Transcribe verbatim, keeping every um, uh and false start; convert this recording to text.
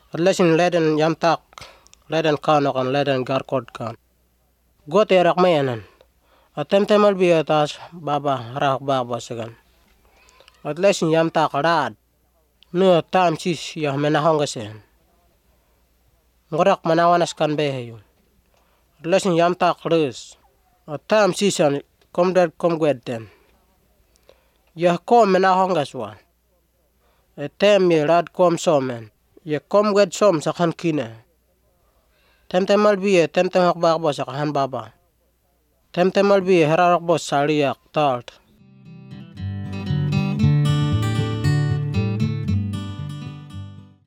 Lesin leden yam tak, leden kanokan, leden garkod kan. Got erak mayanan. Atem temal biatas baba rak baba segan. At lesin yam tak rad. Nu tam sis yah menahongesen. Ngorak manawanas kan behayu. Lesin yam tak rus. Atam sisan komdad komgweden. Yah kom menahongaswa. Etem ye rad kom somen. Ye komgwed som sakan kine. Tem temal biye tem temal baba sakan baba. Tem temal biye herarak bos saliak talt.